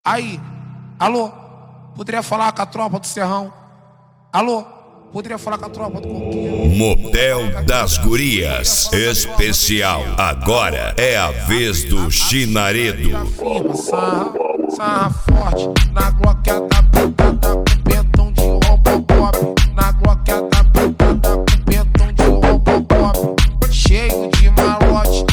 Aí, alô, poderia falar com a tropa do Serrão? Alô, poderia falar com a tropa do Coquinho? Motel das Gurias especial. Agora é a vez do Chinaredo. Sarra forte, na gloqueada pintada com pentão de Robocop. Na gloqueada pintada com pentão de Robocop. Cheio de malote,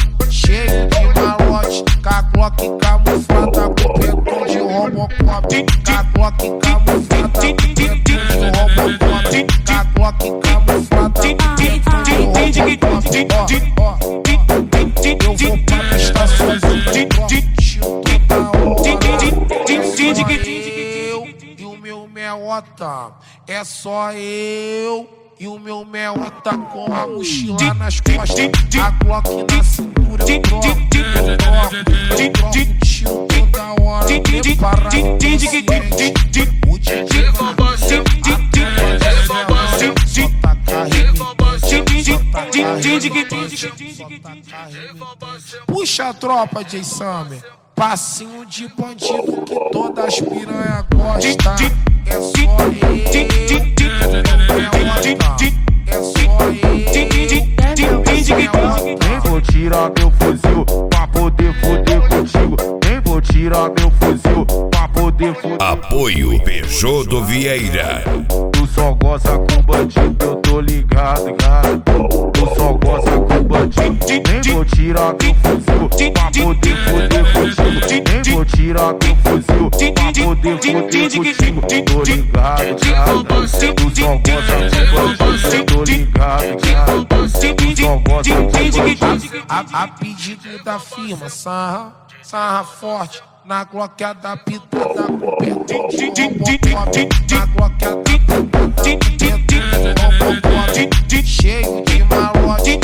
com a glock camuflada com pentão de Robocop. Com a glock camuflada com pentão de Robocop. Com a glock camuflada com pentão de Robocop. Eu vou pra pista sozinho, toda hora. Eu e o meu meota, é só eu e o meu meota com a mochila nas costas, a glock na cintura, eu troco tiro toda hora, preparado o DJ puxa a tropa, Jay Summer. Passinho de bandido que todas as piranha gostam. É só eu. Nem vou tirar meu fuzil pra poder foder contigo. Nem vou tirar meu fuzil pra poder foder. Apoio Peugeot do Vieira. Tu só gosta com bandido, eu tô ligado, cara. Tu só gosta com bandido. Nem vou tirar meu fuzil pra poder foder contigo. Nem vou tirar meu fuzil pra poder foder contigo. Tô ligado, cara. Tu só gosta com bandido, eu tô ligado, cara. Tu só gosta com bandido. A pedido da firma, sarra forte, na gloqueada pitada com pentão de Robocop. Na gloqueada pitada com pentão de Robocop. Cheio de malote,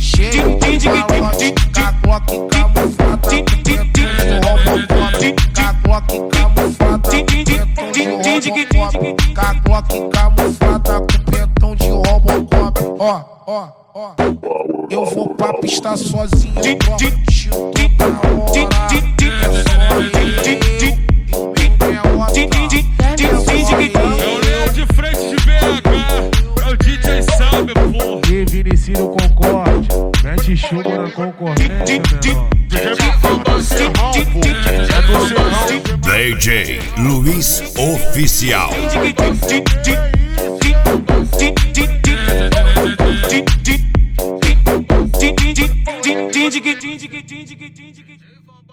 com a glock camuflada com pentão de Robocop. Com a glock camuflada com pentão de Robocop. Com a glock camuflada com pentão de Robocop. Ó. Eu vou pra pista sozinho, tiro toda hora. É só eu e o meu meota. É o Leão de frente de BH, é o DJ Summer, porra. E Vinicius Concorde, mete chuva na concorrência, DJ Luiz Oficial.